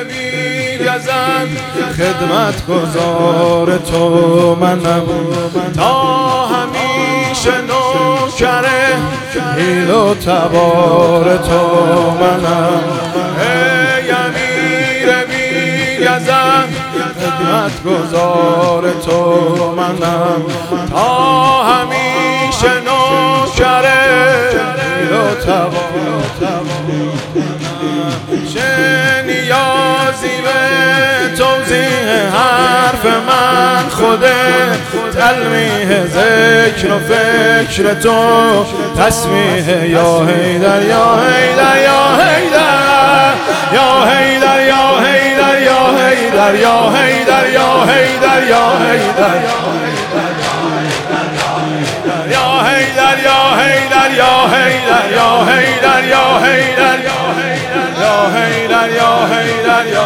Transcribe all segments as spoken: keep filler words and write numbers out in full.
بی‌گزند خدمت گزار تو منم، تا همیشه نوکر حیل و تبار تو منم. ای امیر بی‌گزند خدمت گزار تو منم، تا همیشه نوکر حیل و تبار چه نیازی به توضیح حرف من، خود تلمیح ذکر و فکر تو تسبیح یا حیدر یا حیدر یا حیدر یا حیدر یا حیدر یا حیدر یا حیدر یا حیدر یا حیدر یا حیدر یا حیدر یا حیدر یا حیدر یا حیدر یا حیدر یا حیدر یا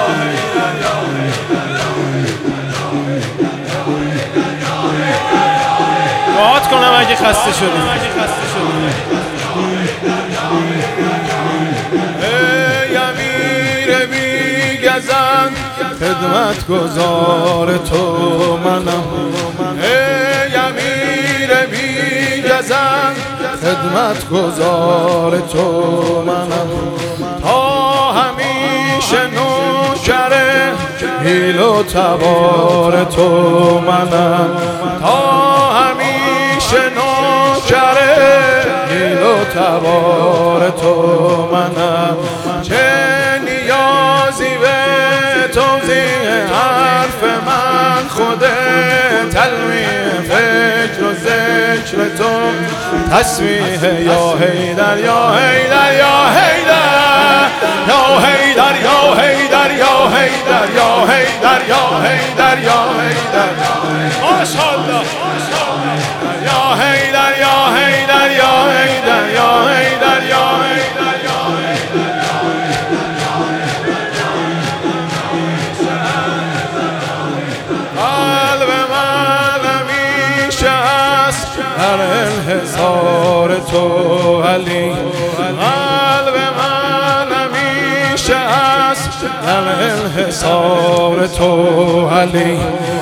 دعات کنم اگه خسته شدیم. ای امیر بی‌گزند خدمت گزار تو منم، ای امیر بی‌گزند خدمت گزار تو منم، تا همیشه نوکر حیل و تبار تو منم، تا همیشه نوکر حیل و تبار تو منم. چه نیازی به توضیح حرف من، خود تلمیح فکر و ذکر تو تسبیح یا حیدر یا حیدر یا حیدر یا حیدر یا حیدر یا حیدر یا حیدر یا حیدر یا حیدر ماشاءالله یا حیدر یا حیدر یا حیدر یا حیدر یا حیدر یا قلب من همیشه است در انحصار تو علی، قلب من همیشه است در انحصار تو علی،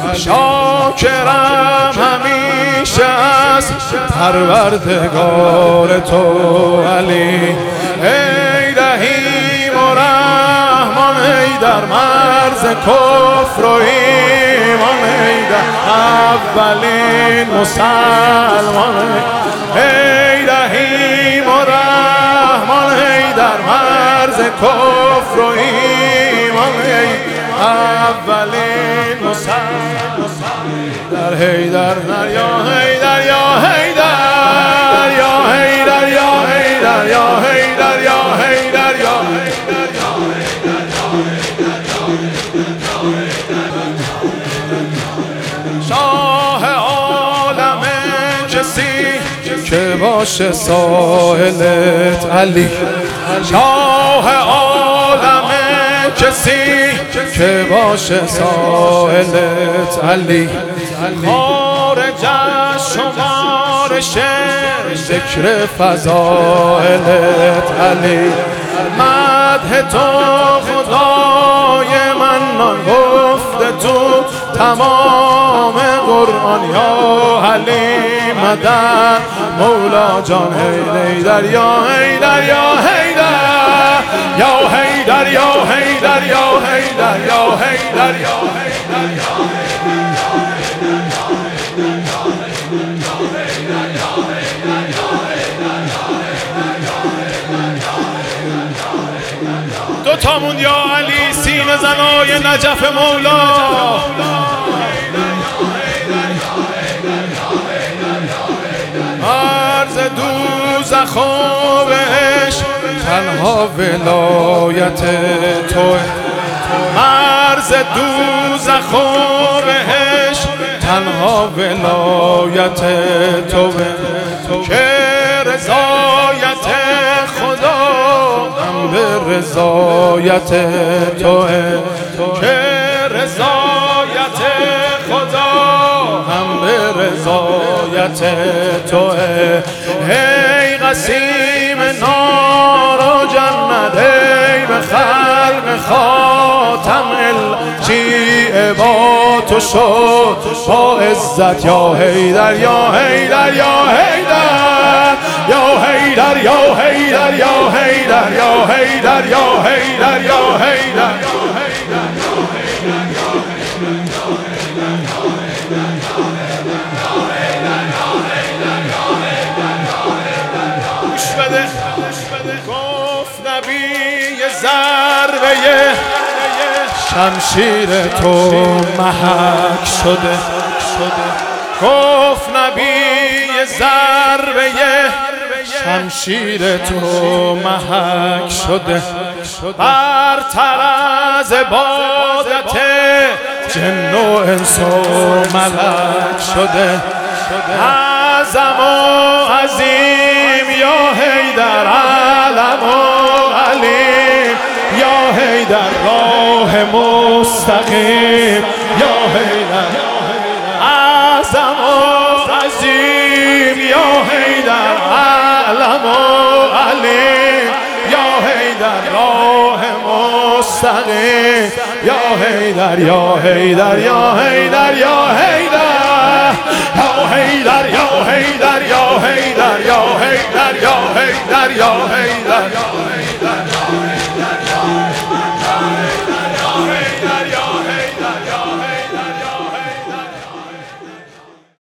شاکرم همیشه است پروردگار تو علی. ای رحیم و رحمان ای در مرز کفر و ایمان، ای در اولین مسلمان، ای رحیم و رحمان ای در مرز کفر و ایمان، ای اولین مسلمان در حیدر یا حیدر یا حیدر یا حیدر یا حیدر یا حیدر یا حیدر یا شاه عالم کسی که باشه ساحلت علی، شاه عالم کسی که باشه ساحلت علی، خارج از شمار شعر ذکر فضائلت علی، مدح تو خدای منان گفته تو تمام قرآن یا علی مدد مولا جان حیدر یا حیدر یا حیدر یا حیدر یا حیدر یا حیدر یا حیدر یا دو تامون یا علی سینه زنای نجف مولا، عرض دوزخ و بهشت تنها ولایت توه، عرض دوزخ و بهشت تنها ولایت توه، که رضایت خدا هم به رضایت توه، که رضایت خدا هم به رضایت توه. ای قسیم نار و جنت، ای به خلق خاتم تو شد با عزت یا حیدر یا حیدر یا حیدر یا حیدر یا حیدر یا حیدر یا حیدر یا حیدر یا حیدر گفت نبی ضربه شمشیر تو محک شده گفت نبی ضربه شمشیر تو محک شده برتر از عبادت جن و انس و ملک شده اعظم و عظیم یا حیدر علم و علیم یا حیدر راه مستقیم یا حیدر اعظم و عظیم یا حیدر علم و علیم یا حیدر راه مستقیم یا حیدر یا حیدر یا حیدر یا حیدر یا حیدر یا حیدر یا حیدر یا حیدر یا حیدر یا حیدر